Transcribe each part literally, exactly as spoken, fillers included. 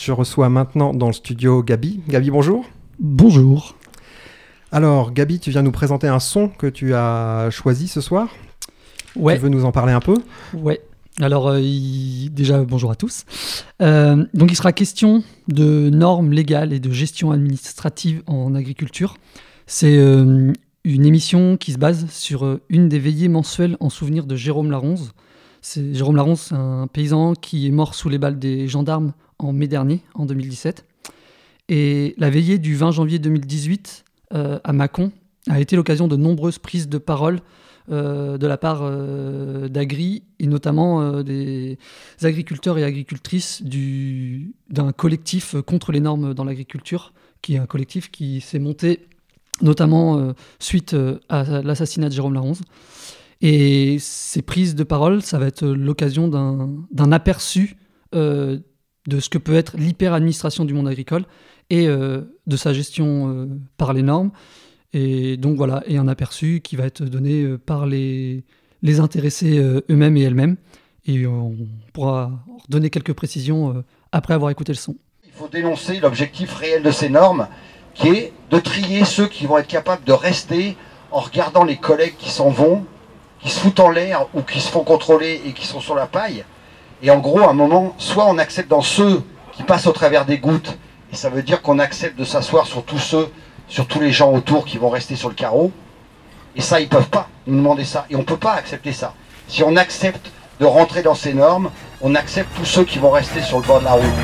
Je reçois maintenant dans le studio Gabi. Gabi, bonjour. Bonjour. Alors, Gabi, tu viens nous présenter un son que tu as choisi ce soir. Ouais. Tu veux nous en parler un peu ? Ouais. Alors, euh, il... déjà, bonjour à tous. Euh, donc, il sera question de normes légales et de gestion administrative en agriculture. C'est euh, une émission qui se base sur euh, une des veillées mensuelles en souvenir de Jérôme Laronze. C'est, Jérôme Laronze, c'est un paysan qui est mort sous les balles des gendarmes en mai dernier, en deux mille dix-sept. Et la veillée du vingt janvier deux mille dix-huit euh, à Mâcon a été l'occasion de nombreuses prises de parole Euh, de la part euh, d'Agri et notamment euh, des agriculteurs et agricultrices du, d'un collectif contre les normes dans l'agriculture, qui est un collectif qui s'est monté notamment euh, suite euh, à l'assassinat de Jérôme Laronze. Et ces prises de parole, ça va être l'occasion d'un, d'un aperçu euh, de ce que peut être l'hyper-administration du monde agricole et euh, de sa gestion euh, par les normes. Et donc voilà, et un aperçu qui va être donné par les, les intéressés eux-mêmes et elles-mêmes. Et on pourra donner quelques précisions après avoir écouté le son. Il faut dénoncer l'objectif réel de ces normes, qui est de trier ceux qui vont être capables de rester en regardant les collègues qui s'en vont, qui se foutent en l'air ou qui se font contrôler et qui sont sur la paille. Et en gros, à un moment, soit on accepte dans ceux qui passent au travers des gouttes, et ça veut dire qu'on accepte de s'asseoir sur tous ceux sur tous les gens autour qui vont rester sur le carreau. Et ça, ils ne peuvent pas nous demander ça. Et on ne peut pas accepter ça. Si on accepte de rentrer dans ces normes, on accepte tous ceux qui vont rester sur le bord de la route.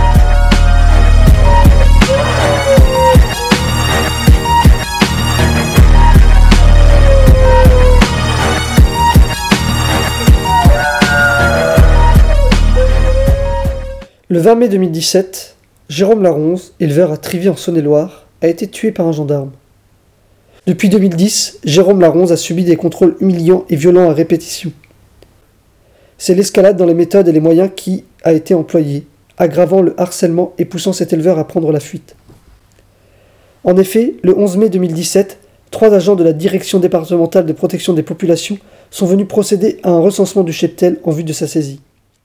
Le vingt mai deux mille dix-sept, Jérôme Laronze, éleveur à Trivy en Saône-et-Loire, a été tué par un gendarme. Depuis deux mille dix, Jérôme Laronze a subi des contrôles humiliants et violents à répétition. C'est l'escalade dans les méthodes et les moyens qui a été employée, aggravant le harcèlement et poussant cet éleveur à prendre la fuite. En effet, le onze mai deux mille dix-sept, trois agents de la Direction départementale de protection des populations sont venus procéder à un recensement du cheptel en vue de sa saisie.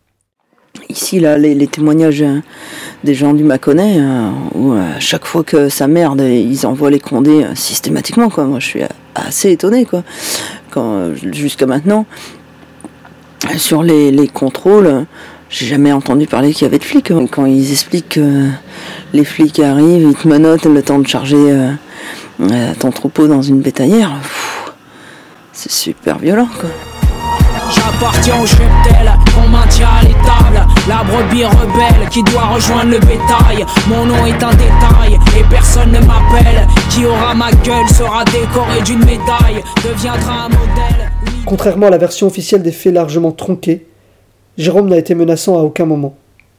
Ici, là, les, les témoignages euh, des gens du Mâconnais, euh, où à euh, chaque fois que ça merde, ils envoient les condés euh, systématiquement, quoi. Moi, je suis assez étonné, quoi. Quand, euh, jusqu'à maintenant, sur les, les contrôles, euh, j'ai jamais entendu parler qu'il y avait de flics. Quand ils expliquent que euh, les flics arrivent, ils te menottent le temps de charger euh, euh, ton troupeau dans une bétaillère, pff, c'est super violent, quoi. J'appartiens au cheptel qu'on maintient à l'étable, la brebis rebelle qui doit rejoindre le bétail. Mon nom est un détail et personne ne m'appelle. Qui aura ma gueule sera décoré d'une médaille, deviendra un modèle. Contrairement à la version officielle des faits largement tronquée, Jérôme n'a été menaçant à aucun moment.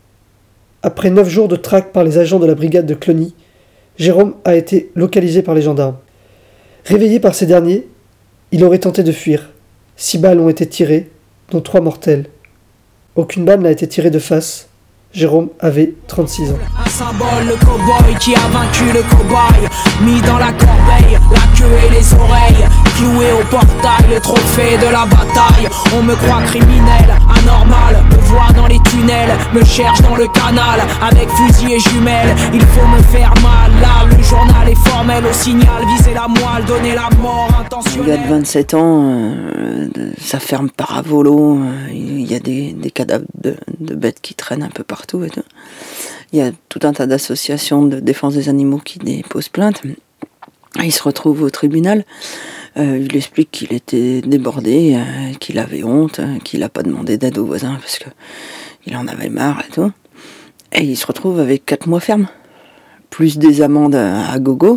Après neuf jours de traque par les agents de la brigade de Clony, Jérôme a été localisé par les gendarmes. Réveillé par ces derniers, il aurait tenté de fuir. Six balles ont été tirées, dont trois mortelles. Aucune balle n'a été tirée de face. Jérôme avait trente-six ans. Un symbole, le cow-boy qui a vaincu le cow-boy. Mis dans la corbeille, la queue et les oreilles. Cloué au portail, le trophée de la bataille. On me croit criminel, anormal. Me voit dans les tunnels, me cherche dans le canal. Avec fusil et jumelles, il faut me faire mal. Là, le journal est formel au signal. Viser la moelle, donner la mort intentionnelle. Un gars de vingt-sept ans, euh, ça ferme par à volo. Il y a des, des cadavres de, de bêtes qui traînent un peu partout. Et tout. Il y a tout un tas d'associations de défense des animaux qui déposent plainte. Il se retrouve au tribunal. Euh, il explique qu'il était débordé, euh, qu'il avait honte, euh, qu'il n'a pas demandé d'aide aux voisins parce qu'il en avait marre et tout. Et il se retrouve avec quatre mois ferme, plus des amendes à, à gogo,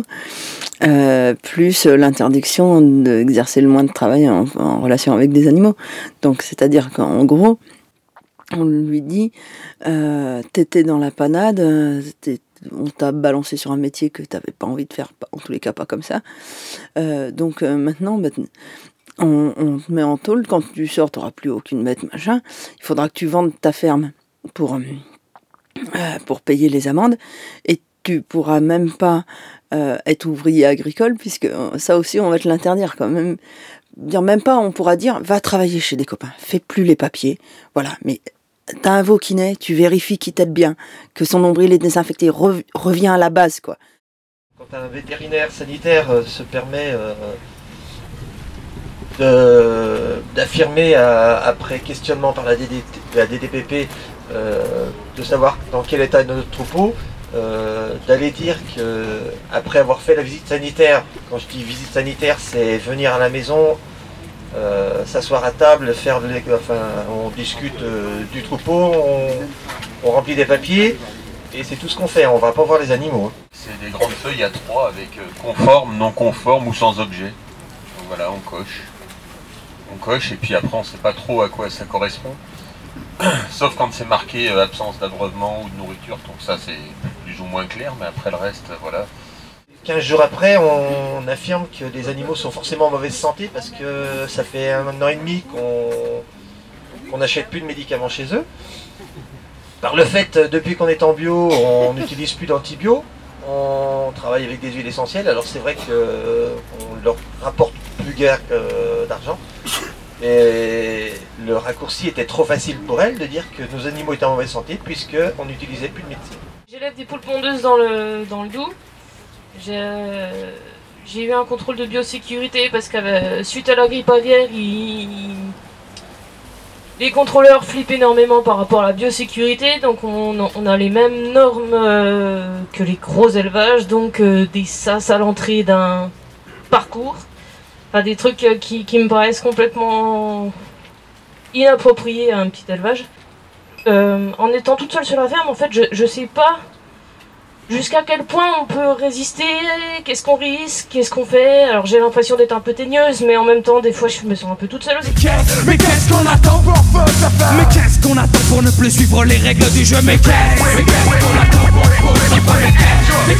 euh, plus l'interdiction d'exercer le moins de travail en, en relation avec des animaux. Donc, c'est-à-dire qu'en gros, on lui dit euh, t'étais dans la panade, euh, on t'a balancé sur un métier que t'avais pas envie de faire, en tous les cas pas comme ça. Euh, donc euh, maintenant, bah, on, on te met en tôle, quand tu sors, t'auras plus aucune bête, machin. Il faudra que tu vendes ta ferme pour, euh, pour payer les amendes, et tu pourras même pas euh, être ouvrier agricole, puisque ça aussi on va te l'interdire quand même. Bien même pas, on pourra dire va travailler chez des copains, fais plus les papiers, voilà, mais t'as un veau qui naît, tu vérifies qu'il t'aide bien, que son nombril est désinfecté, Re, reviens à la base, quoi. Quand un vétérinaire sanitaire euh, se permet euh, de, d'affirmer, à, après questionnement par la, D D, la D D P P, euh, de savoir dans quel état est notre troupeau, euh, d'aller dire qu'après avoir fait la visite sanitaire, quand je dis visite sanitaire, c'est venir à la maison, euh, s'asseoir à table, faire de, enfin, on discute euh, du troupeau, on, on remplit des papiers, et c'est tout ce qu'on fait, on va pas voir les animaux. C'est des grandes feuilles à trois avec conforme, non conforme ou sans objet. Donc voilà, on coche. On coche et puis après on ne sait pas trop à quoi ça correspond. Sauf quand c'est marqué euh, absence d'abreuvement ou de nourriture, donc ça c'est plus ou moins clair, mais après le reste, voilà. quinze jours après, on, on affirme que les animaux sont forcément en mauvaise santé parce que ça fait un an et demi qu'on qu'on n'achète plus de médicaments chez eux. Par le fait, depuis qu'on est en bio, on n'utilise plus d'antibio, on travaille avec des huiles essentielles, alors c'est vrai qu'on leur rapporte plus guère que d'argent. Et le raccourci était trop facile pour elle de dire que nos animaux étaient en mauvaise santé puisqu'on n'utilisait plus de médecine. J'élève des poules pondeuses dans le, dans le Doubs. J'ai euh, eu un contrôle de biosécurité parce que euh, suite à la grippe aviaire, il... les contrôleurs flippent énormément par rapport à la biosécurité, donc on, on a les mêmes normes euh, que les gros élevages, donc euh, des sas à l'entrée d'un parcours, enfin des trucs euh, qui, qui me paraissent complètement inappropriés à un petit élevage. Euh, en étant toute seule sur la ferme, en fait, je, je sais pas jusqu'à quel point on peut résister, qu'est-ce qu'on risque, qu'est-ce qu'on fait. Alors j'ai l'impression d'être un peu teigneuse, mais en même temps, des fois, je me sens un peu toute seule aussi. Mais qu'est-ce qu'on attend pour Mais qu'est-ce qu'on attend pour ne plus suivre les règles du jeu Mais qu'est-ce qu'on attend pour ne suivre les règles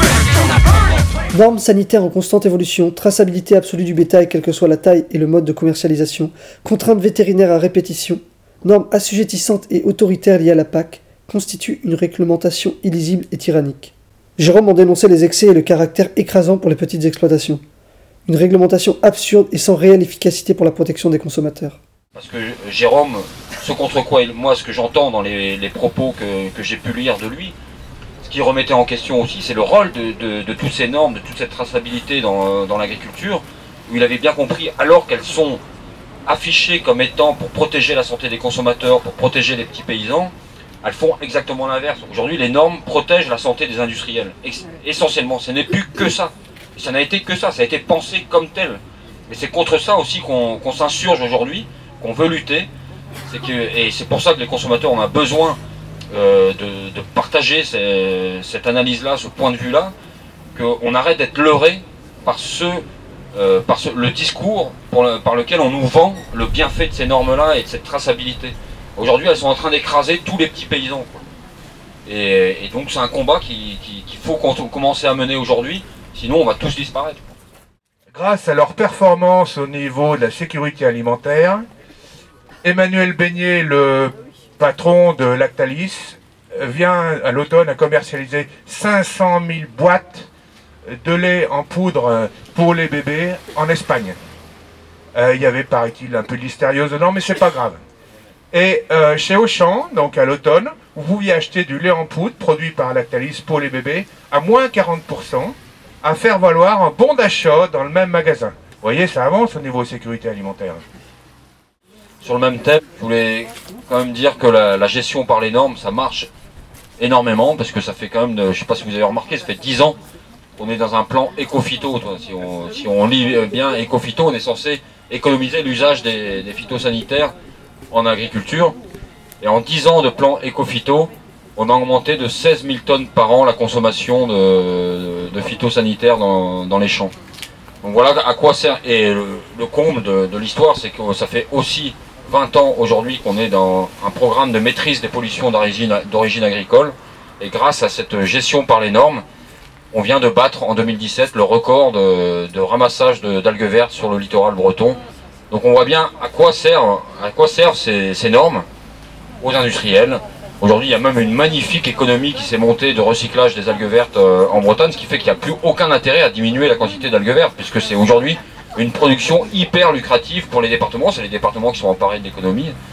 du jeu Normes sanitaires en constante évolution, traçabilité absolue du bétail quelle que soit la taille et le mode de commercialisation, contraintes vétérinaires à répétition, normes assujettissantes et autoritaires liées à la P A C, constituent une réglementation illisible et tyrannique. Jérôme en dénonçait les excès et le caractère écrasant pour les petites exploitations. Une réglementation absurde et sans réelle efficacité pour la protection des consommateurs. Parce que Jérôme, ce contre quoi, moi ce que j'entends dans les, les propos que, que j'ai pu lire de lui, ce qui remettait en question aussi, c'est le rôle de, de, de toutes ces normes, de toute cette traçabilité dans, dans l'agriculture, où il avait bien compris, alors qu'elles sont affichées comme étant pour protéger la santé des consommateurs, pour protéger les petits paysans, elles font exactement l'inverse. Aujourd'hui, les normes protègent la santé des industriels. Essentiellement, ce n'est plus que ça. Ça n'a été que ça, ça a été pensé comme tel. Mais c'est contre ça aussi qu'on qu'on s'insurge aujourd'hui, qu'on veut lutter. Que, et c'est pour ça que les consommateurs ont besoin euh, de, de partager ces, cette analyse-là, ce point de vue-là, qu'on arrête d'être leurré par, ce, euh, par ce, le discours pour le, par lequel on nous vend le bienfait de ces normes-là et de cette traçabilité. Aujourd'hui, elles sont en train d'écraser tous les petits paysans, quoi. Et, et donc c'est un combat qu'il qui, qui faut qu'on commence à mener aujourd'hui, sinon on va tous disparaître. Grâce à leur performance au niveau de la sécurité alimentaire, Emmanuel Beignet, le patron de Lactalis, vient à l'automne à commercialiser cinq cent mille boîtes de lait en poudre pour les bébés en Espagne. Euh, il y avait, paraît-il, un peu de listériose dedans, mais c'est pas grave. Et euh, chez Auchan, donc à l'automne, vous pouviez acheter du lait en poudre produit par Lactalis pour les bébés à moins quarante pour cent, à faire valoir un bon d'achat dans le même magasin. Vous voyez, ça avance au niveau de sécurité alimentaire. Sur le même thème, je voulais quand même dire que la, la gestion par les normes, ça marche énormément, parce que ça fait quand même, de, je ne sais pas si vous avez remarqué, ça fait dix ans qu'on est dans un plan éco-phyto. Si on, si on lit bien éco-phyto, on est censé économiser l'usage des, des phytosanitaires en agriculture. Et en dix ans de plan éco-phyto, on a augmenté de seize mille tonnes par an la consommation de, de, de phytosanitaires dans, dans les champs. Donc voilà à quoi sert. Et le, le comble de, de l'histoire, c'est que ça fait aussi vingt ans aujourd'hui qu'on est dans un programme de maîtrise des pollutions d'origine agricole. Et grâce à cette gestion par les normes, on vient de battre en deux mille dix-sept le record de, de ramassage d'algues vertes sur le littoral breton. Donc on voit bien à quoi servent, à quoi servent ces, ces normes aux industriels. Aujourd'hui, il y a même une magnifique économie qui s'est montée de recyclage des algues vertes euh, en Bretagne, ce qui fait qu'il n'y a plus aucun intérêt à diminuer la quantité d'algues vertes, puisque c'est aujourd'hui une production hyper lucrative pour les départements. C'est les départements qui sont emparés de l'économie.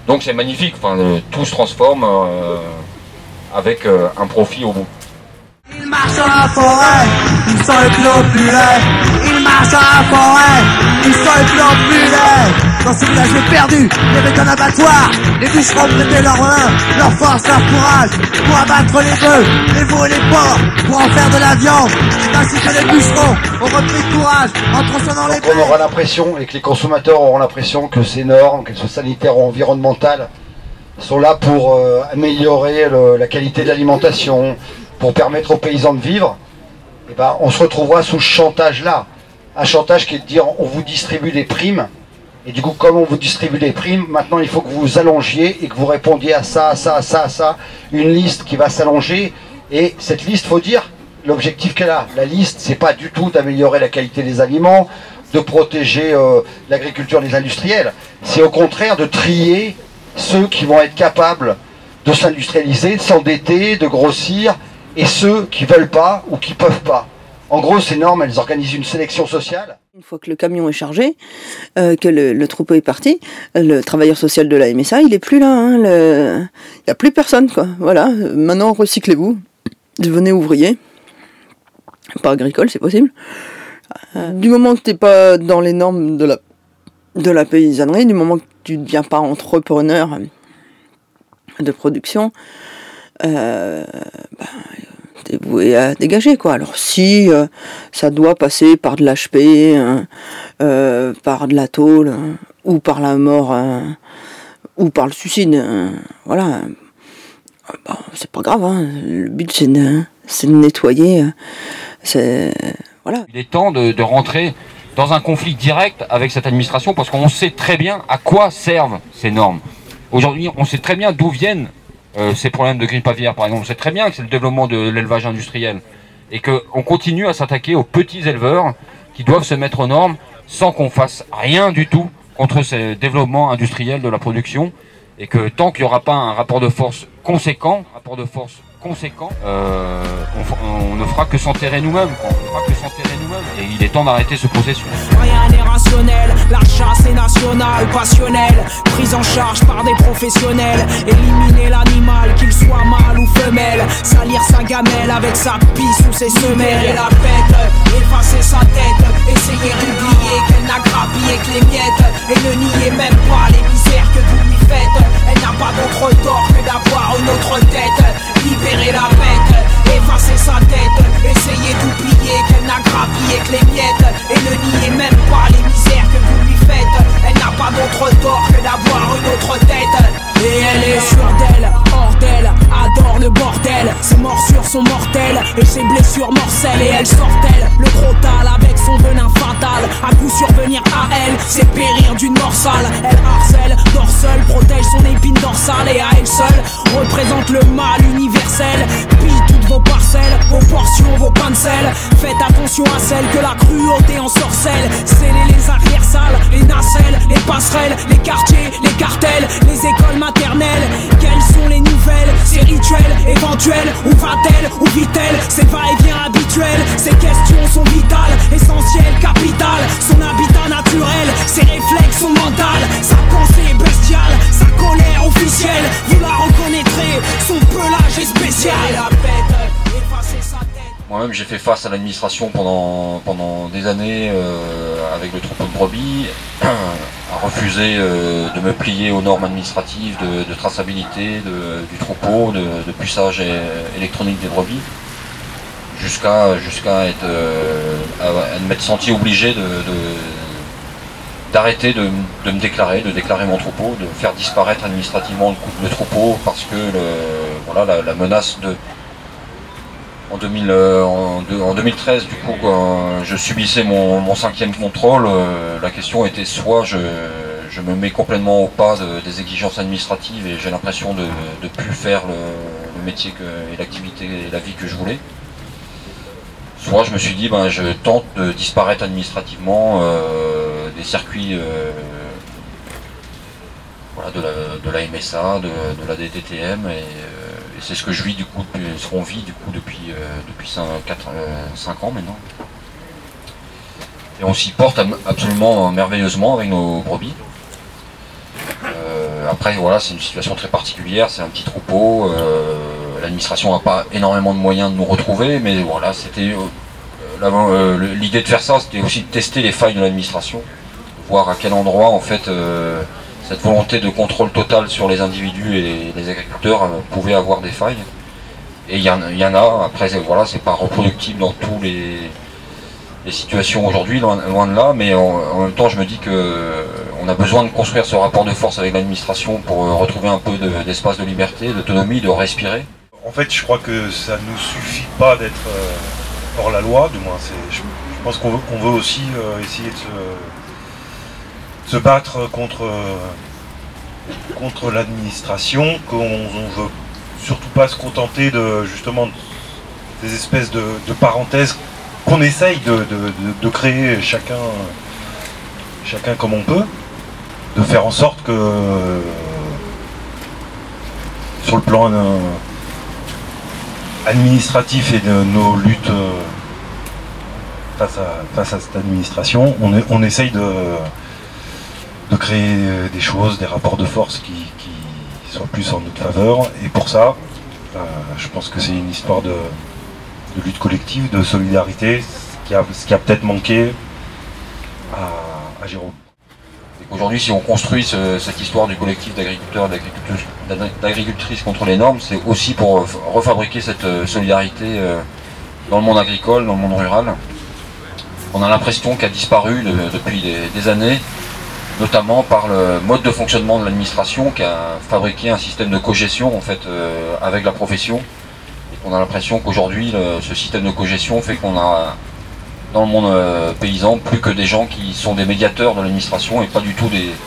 Donc c'est magnifique, enfin, euh, tout se transforme euh, avec euh, un profit au bout. Il marche dans la forêt, il sent le plus plus laid. Il marche dans la forêt, il sent le plus plus laid. Dans ce village j'ai perdu, il y avait un abattoir. Les bûcherons prêtaient leurs mains, leur force, leur courage, pour abattre les bœufs, les veaux et les porcs, pour en faire de la viande. C'est ainsi que les bûcherons ont repris courage en tronçonnant les bêtes. On aura l'impression, et que les consommateurs auront l'impression que ces normes, qu'elles soient sanitaires ou environnementales, sont là pour euh, améliorer le, la qualité de l'alimentation, pour permettre aux paysans de vivre. Et ben, on se retrouvera sous ce chantage-là. Un chantage qui est de dire on vous distribue des primes, et du coup comme on vous distribue des primes, maintenant il faut que vous allongiez et que vous répondiez à ça, à ça, à ça, à ça, une liste qui va s'allonger, et cette liste, faut dire, l'objectif qu'elle a, la liste, c'est pas du tout d'améliorer la qualité des aliments, de protéger euh, l'agriculture des industriels, c'est au contraire de trier ceux qui vont être capables de s'industrialiser, de s'endetter, de grossir, et ceux qui veulent pas ou qui peuvent pas. En gros, ces normes, elles organisent une sélection sociale. Une fois que le camion est chargé, euh, que le, le troupeau est parti, le travailleur social de la M S A, il est plus là. Hein, le... Il n'y a plus personne, quoi. Voilà. Maintenant, recyclez-vous. Devenez ouvrier. Pas agricole, c'est possible. Euh, du moment que tu n'es pas dans les normes de la, de la paysannerie, du moment que tu ne deviens pas entrepreneur de production, euh, ben, t'es voué à dégager, quoi. Alors si euh, ça doit passer par de l'H P, hein, euh, par de la tôle, hein, ou par la mort, hein, ou par le suicide, hein, voilà, bon, c'est pas grave, hein. Le but c'est de, c'est de nettoyer, c'est... Voilà. Il est temps de, de rentrer dans un conflit direct avec cette administration parce qu'on sait très bien à quoi servent ces normes. Aujourd'hui, on sait très bien d'où viennent euh, ces problèmes de grippe aviaire, par exemple. On sait très bien que c'est le développement de l'élevage industriel et qu'on continue à s'attaquer aux petits éleveurs qui doivent se mettre aux normes sans qu'on fasse rien du tout contre ce développement industriel de la production et que tant qu'il n'y aura pas un rapport de force conséquent, rapport de force conséquent, euh, on, on ne fera que s'enterrer nous-mêmes, on ne fera que s'enterrer nous-mêmes. Et il est temps d'arrêter ce processus. Rien n'est rationnel, la chasse est nationale, passionnelle, prise en charge par des professionnels. Éliminer l'animal, qu'il soit mâle ou femelle, salir sa gamelle avec sa pisse ou ses semelles. Et la bête, effacer sa tête, essayer d'oublier qu'elle n'a grappillé que les miettes, et ne nier même pas les misères que vous lui faites. Elle n'a pas d'autre tort que d'avoir une autre tête. Libérer la bête, effacer sa tête, essayer d'oublier qu'elle n'a grappillé que les miettes, et ne nier même pas les misères que vous lui faites. Elle n'a pas d'autre tort que d'avoir une autre tête. Et elle est sûre d'elle, hors d'elle, adore le bordel. Ses morsures sont mortelles et ses blessures morcelles. Et elle sortelle le gros tal avec son venin fatal. À coup survenir à elle, c'est périr d'une mort sale. Elle harcèle, dort seule, protège son épine dorsale. Et à elle seule, représente le mal universel. Pille toutes vos parcelles, vos portions, vos pains de sel. Faites attention à celle que la cruauté ensorcelle. Scellez les arrières salles, les nacelles, les passerelles, les quartiers, les cartels, les écoles maternelles. Quelles sont les nouvelles, ces rituels éventuels? Où va-t-elle, où vit-elle? Ces va-et-vient habituels, ces questions sont vitales, essentielles, capitales. Son habitat naturel, ses réflexes sont mentales. Sa pensée est bestiale, sa colère officielle. Vous la reconnaîtrez, son pelage est spécial. La bête, effacer sa tête. Moi-même, j'ai fait face à l'administration pendant, pendant des années euh, avec le troupeau de brebis, à refuser euh, de me plier aux normes administratives de, de traçabilité de, du troupeau, de, de puçage et, électronique des brebis, jusqu'à jusqu'à être euh, à, à m'être senti obligé de, de, d'arrêter de, de me déclarer, de déclarer mon troupeau, de faire disparaître administrativement le, le troupeau parce que le, voilà, la, la menace de En, deux mille, euh, en, de, en deux mille treize, du coup, quand je subissais mon, mon cinquième contrôle, euh, la question était soit je, je me mets complètement au pas de, des exigences administratives et j'ai l'impression de ne plus faire le, le métier que, et l'activité et la vie que je voulais, soit je me suis dit ben, je tente de disparaître administrativement euh, des circuits euh, voilà, de, la, de la M S A, de, de la D T T M et euh, Et c'est ce que je vis du coup, ce qu'on vit du coup depuis, euh, depuis cinq ans maintenant. Et on s'y porte absolument merveilleusement avec nos brebis. Euh, après, voilà, c'est une situation très particulière, c'est un petit troupeau. Euh, L'administration n'a pas énormément de moyens de nous retrouver, mais voilà, c'était euh, euh, l'idée de faire ça, c'était aussi de tester les failles de l'administration, voir à quel endroit, en fait, euh, cette volonté de contrôle total sur les individus et les agriculteurs euh, pouvait avoir des failles. Et il y, y en a. Après, voilà, c'est pas reproductible dans tous les les situations aujourd'hui, loin, loin de là, mais en, en même temps je me dis qu'on a besoin de construire ce rapport de force avec l'administration pour euh, retrouver un peu d'espace de, de liberté, d'autonomie, de respirer. En fait, je crois que ça ne nous suffit pas d'être euh, hors la loi, du moins. Je, je pense qu'on veut, qu'on veut aussi euh, essayer de se, se battre contre, euh, contre l'administration, qu'on ne veut surtout pas se contenter de, justement, des espèces de, de parenthèses qu'on essaye de, de, de, de créer chacun, chacun comme on peut, de faire en sorte que euh, sur le plan euh, administratif et de nos luttes euh, face, à, face à cette administration, on, est, on essaye de, de créer des choses, des rapports de force qui, qui soient plus en notre faveur, et pour ça, euh, je pense que c'est une histoire de de lutte collective, de solidarité, ce qui a, ce qui a peut-être manqué à, à Jérôme. Aujourd'hui, si on construit ce, cette histoire du collectif d'agriculteurs et d'agricultrices contre les normes, c'est aussi pour refabriquer cette solidarité dans le monde agricole, dans le monde rural. On a l'impression qu'elle a disparu de, depuis des, des années, notamment par le mode de fonctionnement de l'administration qui a fabriqué un système de cogestion en fait, euh, avec la profession. On a l'impression qu'aujourd'hui, ce système de cogestion fait qu'on a, dans le monde euh, paysan, plus que des gens qui sont des médiateurs de l'administration et pas du tout des,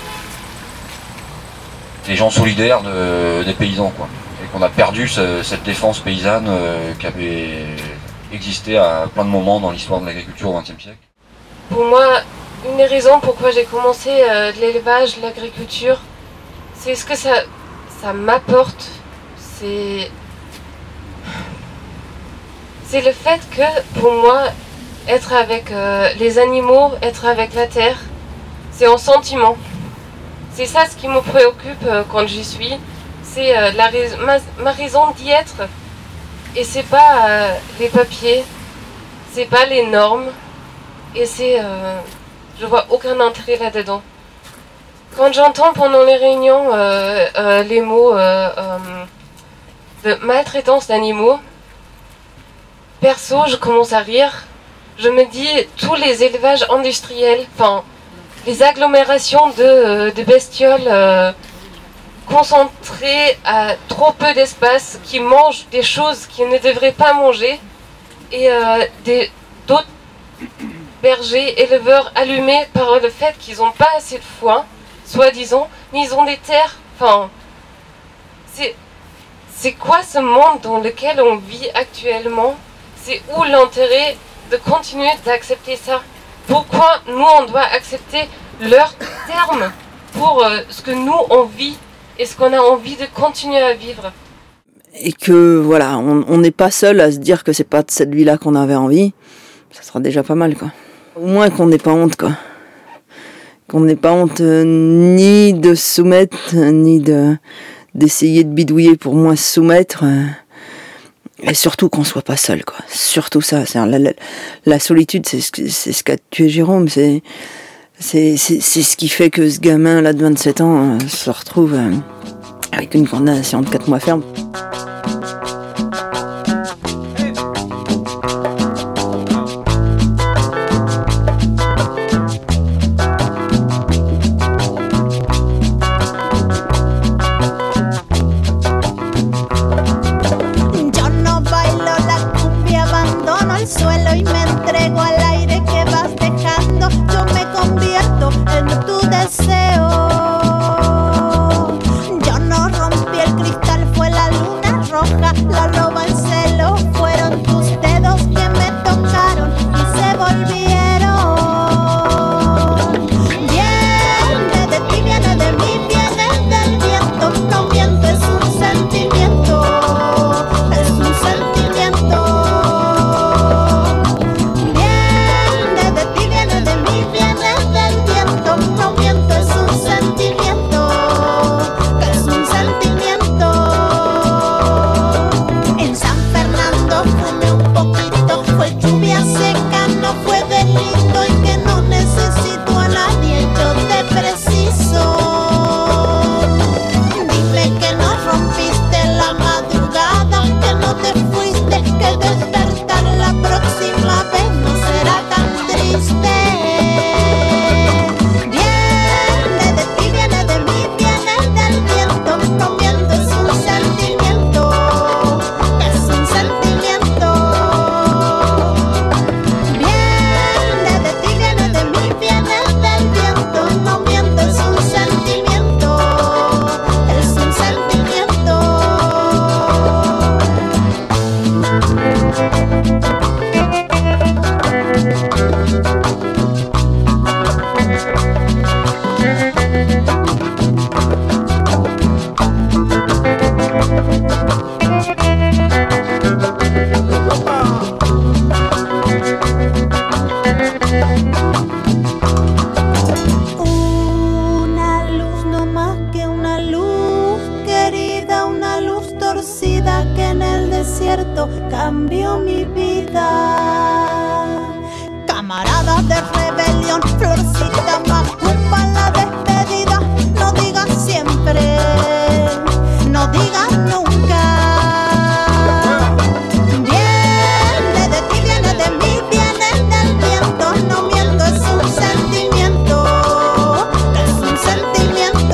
des gens solidaires de, des paysans, quoi. Et qu'on a perdu ce, cette défense paysanne euh, qui avait existé à plein de moments dans l'histoire de l'agriculture au vingtième siècle. Pour moi, une des raisons pourquoi j'ai commencé euh, l'élevage, l'agriculture, c'est ce que ça, ça m'apporte. C'est... C'est le fait que, pour moi, être avec euh, les animaux, être avec la terre, c'est un sentiment. C'est ça ce qui me préoccupe euh, quand j'y suis. C'est euh, la rais ma, ma raison d'y être. Et c'est pas euh, les papiers, c'est pas les normes. Et c'est... Euh, je vois aucun intérêt là-dedans. Quand j'entends pendant les réunions euh, euh, les mots euh, euh, de maltraitance d'animaux, perso, je commence à rire. Je me dis, tous les élevages industriels, enfin, les agglomérations de, euh, de bestioles euh, concentrées à trop peu d'espace, qui mangent des choses qu'ils ne devraient pas manger, et euh, d'autres bergers, éleveurs allumés par le fait qu'ils n'ont pas assez de foin, soi-disant, mais ils ont des terres. Enfin, c'est, c'est quoi ce monde dans lequel on vit actuellement ? C'est où l'intérêt de continuer d'accepter ça? Pourquoi nous, on doit accepter leurs termes pour euh, ce que nous, on vit et ce qu'on a envie de continuer à vivre? Et que, voilà, on n'est pas seul à se dire que c'est pas de cette vie-là qu'on avait envie, ça sera déjà pas mal, quoi. Au moins qu'on n'ait pas honte, quoi. Qu'on n'ait pas honte euh, ni de se soumettre, ni de, d'essayer de bidouiller pour moins se soumettre. Euh, Et surtout qu'on soit pas seul, quoi. Surtout ça. C'est la, la, la solitude, c'est ce, c'est ce qu'a tué Jérôme. C'est, c'est, c'est, c'est ce qui fait que ce gamin là de vingt-sept ans euh, se retrouve euh, avec une condamnation de quatre mois ferme. La Cambió mi vida. Camaradas de rebelión, florcita macumba en la despedida. No digas siempre, no digas nunca. Viene de ti, viene de mí, viene del viento. No miento, es un sentimiento, es un sentimiento.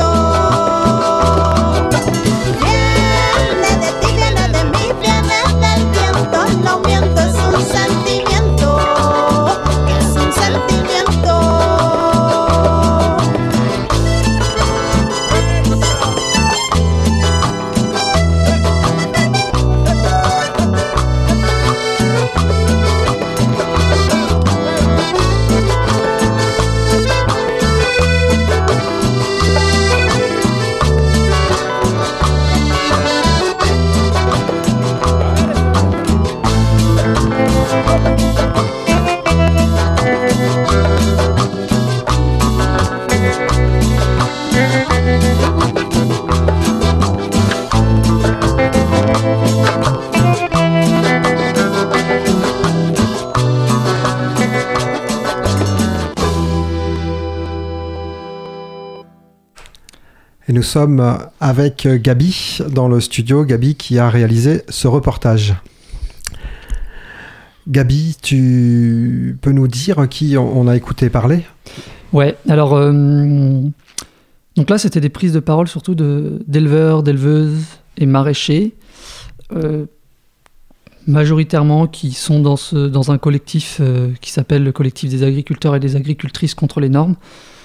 Viene de ti, viene de mí, viene del viento. No miento, es un sentimiento, es un sentimiento. Et nous sommes avec Gaby dans le studio, Gaby qui a réalisé ce reportage. Gaby, tu peux nous dire qui on a écouté parler ? Ouais, alors euh, donc là c'était des prises de parole surtout de, d'éleveurs, d'éleveuses et maraîchers, euh, majoritairement qui sont dans, ce, dans un collectif euh, qui s'appelle le collectif des agriculteurs et des agricultrices contre les normes.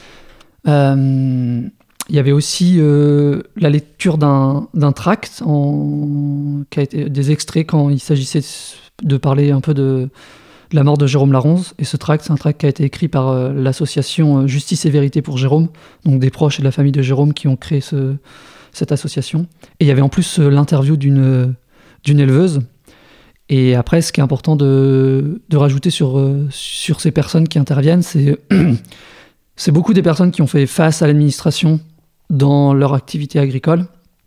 Euh, Il y avait aussi euh, la lecture d'un, d'un tract, en, qui a été, des extraits quand il s'agissait de parler un peu de, de la mort de Jérôme Laronze. Et ce tract, c'est un tract qui a été écrit par euh, l'association Justice et Vérité pour Jérôme, donc des proches et de la famille de Jérôme qui ont créé ce, cette association. Et il y avait en plus euh, l'interview d'une, d'une éleveuse. Et après, ce qui est important de, de rajouter sur, euh, sur ces personnes qui interviennent, c'est, c'est beaucoup des personnes qui ont fait face à l'administration dans leur activité agricole,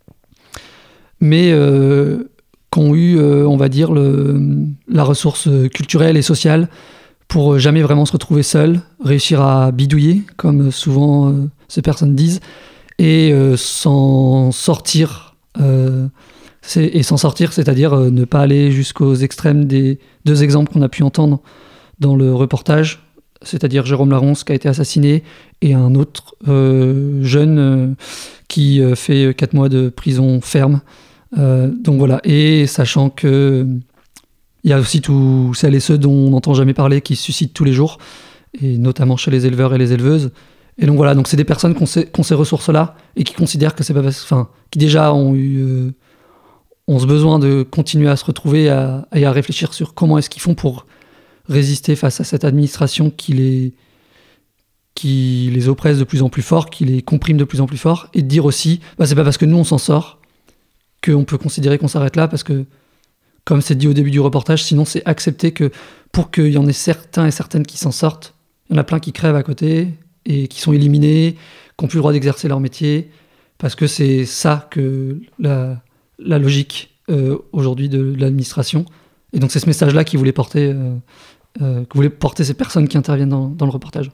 mais euh, qui ont eu, euh, on va dire, le, la ressource culturelle et sociale pour jamais vraiment se retrouver seuls, réussir à bidouiller, comme souvent euh, ces personnes disent, et euh, s'en sortir. Euh, c'est, et s'en sortir, c'est-à-dire euh, ne pas aller jusqu'aux extrêmes des deux exemples qu'on a pu entendre dans le reportage, c'est-à-dire Jérôme Laronze qui a été assassiné et un autre euh, jeune euh, qui euh, fait quatre mois de prison ferme. Euh, donc voilà, et sachant que il y a aussi tous celles et ceux dont on n'entend jamais parler qui se suicident tous les jours, et notamment chez les éleveurs et les éleveuses. Et donc voilà, donc c'est des personnes qui ont ces, qui ont ces ressources-là et qui considèrent que c'est pas, enfin, qui déjà ont eu euh, ont ce besoin de continuer à se retrouver à, et à réfléchir sur comment est-ce qu'ils font pour résister face à cette administration qui les, qui les oppresse de plus en plus fort, qui les comprime de plus en plus fort, et de dire aussi, bah, c'est pas parce que nous on s'en sort qu'on peut considérer qu'on s'arrête là, parce que, comme c'est dit au début du reportage, sinon c'est accepter que pour qu'il y en ait certains et certaines qui s'en sortent, il y en a plein qui crèvent à côté, et qui sont éliminés, qui n'ont plus le droit d'exercer leur métier, parce que c'est ça que la, la logique euh, aujourd'hui de, de l'administration. Et donc c'est ce message-là qui voulait porter, euh, euh, que voulaient porter ces personnes qui interviennent dans, dans le reportage.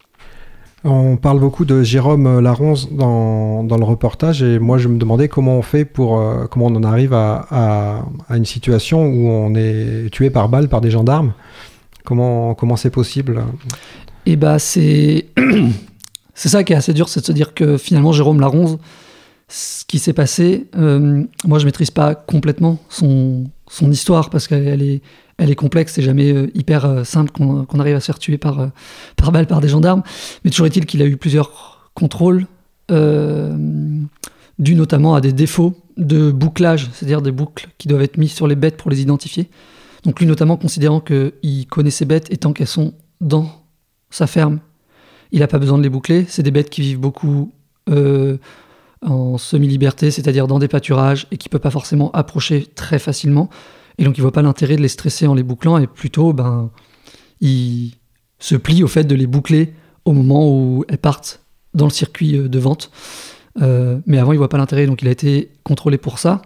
On parle beaucoup de Jérôme Laronze dans, dans le reportage, et moi je me demandais comment on fait pour, euh, comment on en arrive à, à, à une situation où on est tué par balle par des gendarmes. Comment, comment c'est possible ? Et bah c'est, c'est ça qui est assez dur, c'est de se dire que finalement Jérôme Laronze, ce qui s'est passé, euh, moi je maîtrise pas complètement son, son histoire parce qu'elle est, elle est complexe, c'est jamais euh, hyper euh, simple qu'on, qu'on arrive à se faire tuer par, euh, par balle par des gendarmes, mais toujours est-il qu'il a eu plusieurs contrôles euh, dus notamment à des défauts de bouclage, c'est-à-dire des boucles qui doivent être mises sur les bêtes pour les identifier. Donc lui notamment considérant qu'il connaît ses bêtes et tant qu'elles sont dans sa ferme, il n'a pas besoin de les boucler. C'est des bêtes qui vivent beaucoup euh, en semi-liberté, c'est-à-dire dans des pâturages et qui ne peuvent pas forcément approcher très facilement. Et donc il ne voit pas l'intérêt de les stresser en les bouclant et plutôt ben, il se plie au fait de les boucler au moment où elles partent dans le circuit de vente. Euh, mais avant il ne voit pas l'intérêt, donc il a été contrôlé pour ça.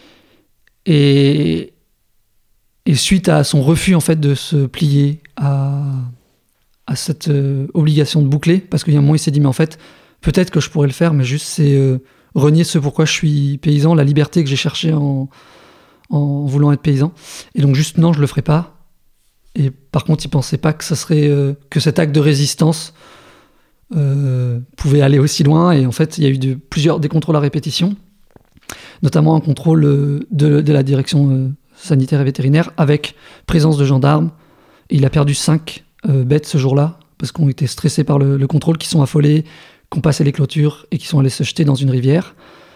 Et, et suite à son refus en fait, de se plier à... à cette euh, obligation de boucler, parce qu'il y a un moment il s'est dit mais en fait peut-être que je pourrais le faire, mais juste c'est euh, renier ce pourquoi je suis paysan, la liberté que j'ai cherchée en, en voulant être paysan, et donc juste non je le ferai pas. Et par contre il pensait pas que ça serait euh, que cet acte de résistance euh, pouvait aller aussi loin, et en fait il y a eu de, plusieurs des contrôles à répétition, notamment un contrôle euh, de, de la direction euh, sanitaire et vétérinaire avec présence de gendarmes, et il a perdu cinq Euh, bêtes ce jour-là, parce qu'on était stressés par le, le contrôle, qui sont affolés, qui ont passé les clôtures et qui sont allés se jeter dans une rivière.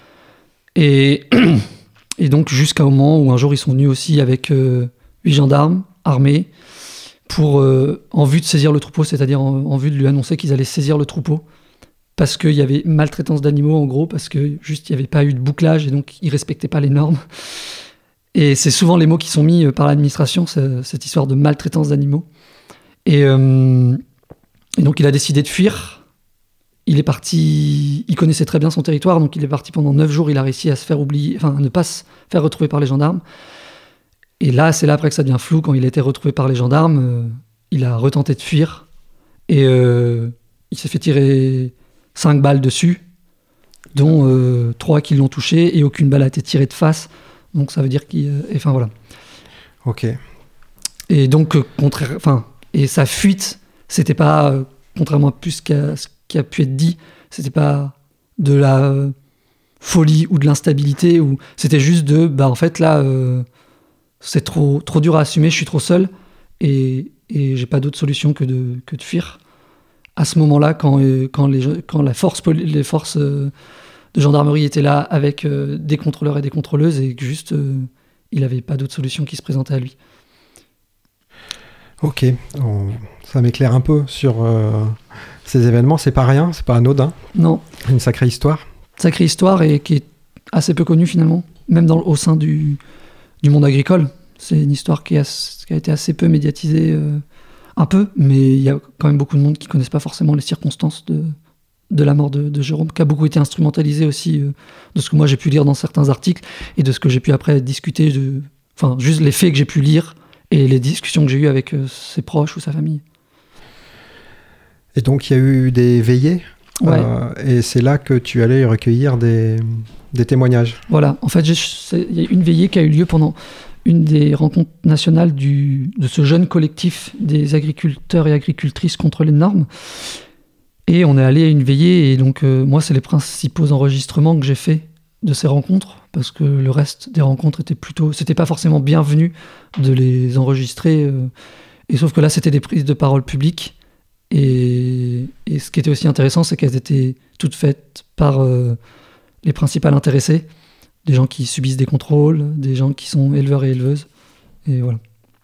Et, et donc jusqu'à un moment où un jour ils sont venus aussi avec euh, huit gendarmes armés pour, euh, en vue de saisir le troupeau, c'est-à-dire en, en vue de lui annoncer qu'ils allaient saisir le troupeau, parce qu'il y avait maltraitance d'animaux en gros, parce que juste il n'y avait pas eu de bouclage et donc ils ne respectaient pas les normes. Et c'est souvent les mots qui sont mis par l'administration, cette histoire de maltraitance d'animaux. Et, euh, et donc il a décidé de fuir. Il est parti, il connaissait très bien son territoire, donc il est parti pendant neuf jours. Il a réussi à se faire oublier, enfin à ne pas se faire retrouver par les gendarmes. Et là, c'est là après que ça devient flou. Quand il a été retrouvé par les gendarmes, euh, il a retenté de fuir et euh, il s'est fait tirer cinq balles dessus, dont euh, trois qui l'ont touché et aucune balle a été tirée de face. Donc ça veut dire qu'il, euh, enfin voilà. Ok. Et donc euh, contraire, enfin. Et sa fuite, c'était pas, euh, contrairement à plus qu'à ce qui a pu être dit, c'était pas de la euh, folie ou de l'instabilité, ou c'était juste de, bah en fait là, euh, c'est trop, trop dur à assumer, je suis trop seul, et, et j'ai pas d'autre solution que de, que de fuir. À ce moment-là, quand, euh, quand, les, quand la force, les forces euh, de gendarmerie étaient là avec euh, des contrôleurs et des contrôleuses, et que juste, euh, il avait pas d'autre solution qui se présentait à lui. Ok, on- ça m'éclaire un peu sur euh, ces événements. C'est pas rien, c'est pas anodin. Non. Une sacrée histoire. Sacrée histoire et qui est assez peu connue finalement, même dans, au sein du, du monde agricole. C'est une histoire qui a, qui a été assez peu médiatisée, euh, un peu, mais il y a quand même beaucoup de monde qui ne connaissent pas forcément les circonstances de, de la mort de, de Jérôme, qui a beaucoup été instrumentalisé aussi, euh, de ce que moi j'ai pu lire dans certains articles et de ce que j'ai pu après discuter, de, enfin juste les faits que j'ai pu lire et les discussions que j'ai eues avec euh, ses proches ou sa famille. Et donc, il y a eu des veillées. Ouais. euh, et c'est là que tu allais recueillir des, des témoignages. Voilà, en fait, j'ai- c'est- il y a une veillée qui a eu lieu pendant une des rencontres nationales du, de ce jeune collectif des agriculteurs et agricultrices contre les normes. Et on est allé à une veillée, et donc euh, moi, c'est les principaux enregistrements que j'ai faits de ces rencontres, parce que le reste des rencontres était plutôt, c'était pas forcément bienvenu de les enregistrer, euh, et sauf que là, c'était des prises de parole publiques, et, et ce qui était aussi intéressant, c'est qu'elles étaient toutes faites par euh, les principales intéressées, des gens qui subissent des contrôles, des gens qui sont éleveurs et éleveuses, et voilà.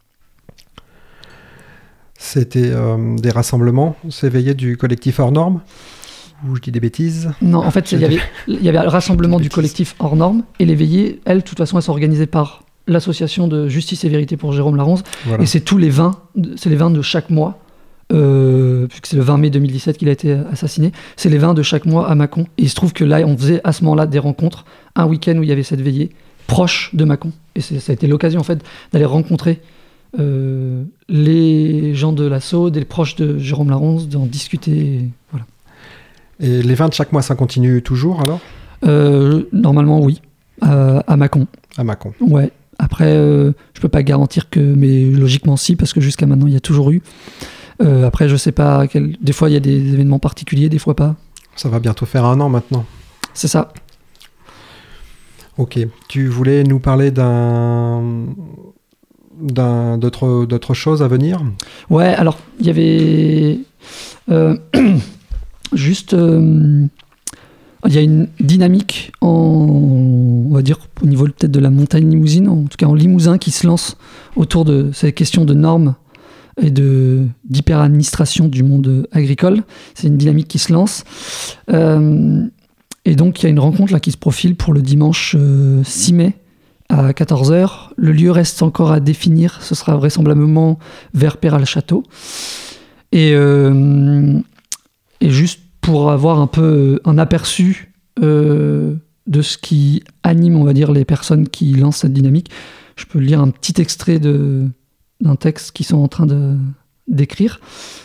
C'était euh, des rassemblements, ces veillées du collectif hors normes. Ou je dis des bêtises. Non, en fait, il y avait, il y avait le rassemblement du collectif hors normes, et les veillées, elles, de toute façon, elles sont organisées par l'association de justice et vérité pour Jérôme Laronze, Voilà. et c'est tous les vingt, de- c'est les vingt de chaque mois, euh, puisque c'est le vingt mai deux mille dix-sept qu'il a été assassiné, c'est les vingt de chaque mois à Mâcon. Et il se trouve que là, on faisait à ce moment-là des rencontres, un week-end où il y avait cette veillée, proche de Mâcon. Et c'est- ça a été l'occasion, en fait, d'aller rencontrer euh, les gens de l'assaut, des proches de Jérôme Laronze, d'en discuter, et voilà. Et les vingt de chaque mois, ça continue toujours alors Euh, normalement, oui, à, à Mâcon. À Mâcon. Ouais. Après, euh, je peux pas garantir que, mais logiquement si, parce que jusqu'à maintenant, il y a toujours eu. Euh, après, je sais pas, quel... des fois il y a des événements particuliers, des fois pas. Ça va bientôt faire un an maintenant. C'est ça. Ok. Tu voulais nous parler d'un, d'un d'autres d'autres choses à venir. Ouais, alors, il y avait euh, juste, euh, il y a une dynamique, en, on va dire, au niveau peut-être de la montagne limousine, en tout cas en Limousin, qui se lance autour de ces questions de normes et de, d'hyper-administration du monde agricole. C'est une dynamique qui se lance. Euh, et donc, il y a une rencontre là, qui se profile pour le dimanche euh, six mai à quatorze heures. Le lieu reste encore à définir. Ce sera vraisemblablement vers Péral-Château. Et, euh, et juste pour avoir un peu un aperçu euh, de ce qui anime, on va dire, les personnes qui lancent cette dynamique, je peux lire un petit extrait de, d'un texte qu'ils sont en train de, d'écrire.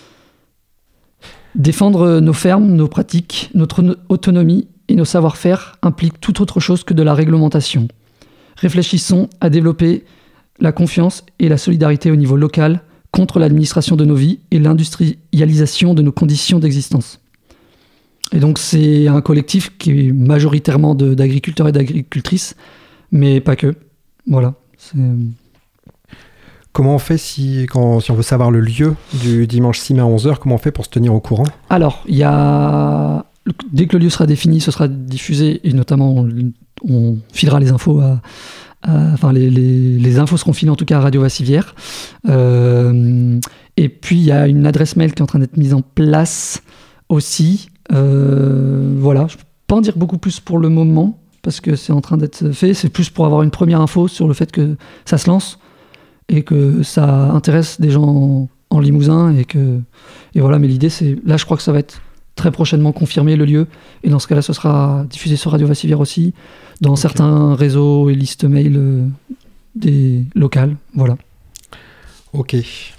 Défendre nos fermes, nos pratiques, notre autonomie et nos savoir-faire implique tout autre chose que de la réglementation. Réfléchissons à développer la confiance et la solidarité au niveau local contre l'administration de nos vies et l'industrialisation de nos conditions d'existence. Et donc c'est un collectif qui est majoritairement de, d'agriculteurs et d'agricultrices, mais pas que. Voilà. C'est... Comment on fait si, quand, si on veut savoir le lieu du dimanche six mai à onze heures, comment on fait pour se tenir au courant ? Alors, il y a... dès que le lieu sera défini, ce sera diffusé, et notamment on, on filera les infos à... à enfin, les, les, les infos seront filées en tout cas à Radio Vassivière. Euh, et puis, il y a une adresse mail qui est en train d'être mise en place aussi. Euh, voilà, je ne peux pas en dire beaucoup plus pour le moment, parce que c'est en train d'être fait. C'est plus pour avoir une première info sur le fait que ça se lance et que ça intéresse des gens en, en Limousin. Et, que, et voilà, mais l'idée, c'est... Là, je crois que ça va être très prochainement confirmé, le lieu. Et dans ce cas-là, ce sera diffusé sur Radio Vassivière aussi, dans okay. certains réseaux et listes mail euh, des locales. Voilà. Ok.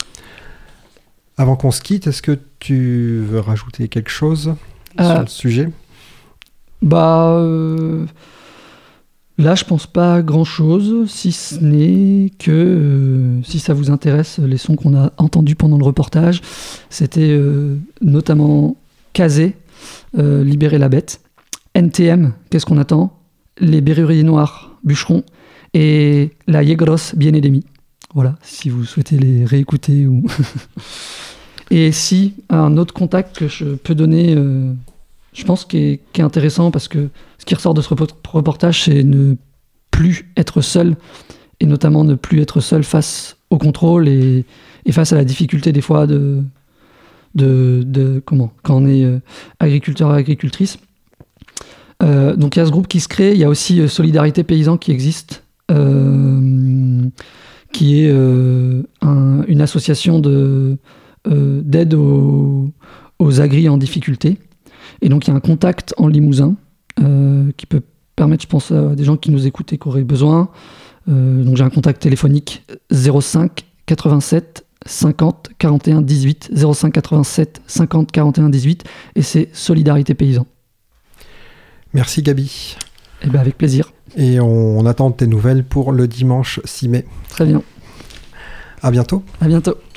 Avant qu'on se quitte, est-ce que tu veux rajouter quelque chose euh, sur le sujet ? Bah, euh, là, je pense pas grand-chose, si ce n'est que, euh, si ça vous intéresse, les sons qu'on a entendus pendant le reportage, c'était euh, notamment Kazé, euh, Libérer la bête, N T M, Qu'est-ce qu'on attend, Les Berruriers Noirs, Bûcherons, et La Yegros Bien Edemi. Voilà, si vous souhaitez les réécouter ou... Et si, un autre contact que je peux donner, euh, je pense qui est, qui est intéressant, parce que ce qui ressort de ce reportage, c'est ne plus être seul, et notamment ne plus être seul face au contrôle et, et face à la difficulté des fois de, de, de comment, quand on est euh, agriculteur et agricultrice. Euh, donc il y a ce groupe qui se crée, il y a aussi euh, Solidarité Paysan qui existe, euh, qui est euh, un, une association de... Euh, d'aide aux, aux agris en difficulté. Et donc il y a un contact en Limousin euh, qui peut permettre, je pense, à des gens qui nous écoutent et qui auraient besoin. Euh, donc j'ai un contact téléphonique zéro cinq quatre-vingt-sept cinquante quarante et un dix-huit, zéro cinq quatre-vingt-sept cinquante quarante et un dix-huit, et c'est Solidarité Paysan. Merci Gabi. Eh bien avec plaisir. Et on, on attend tes nouvelles pour le dimanche six mai. Très bien. À bientôt. À bientôt.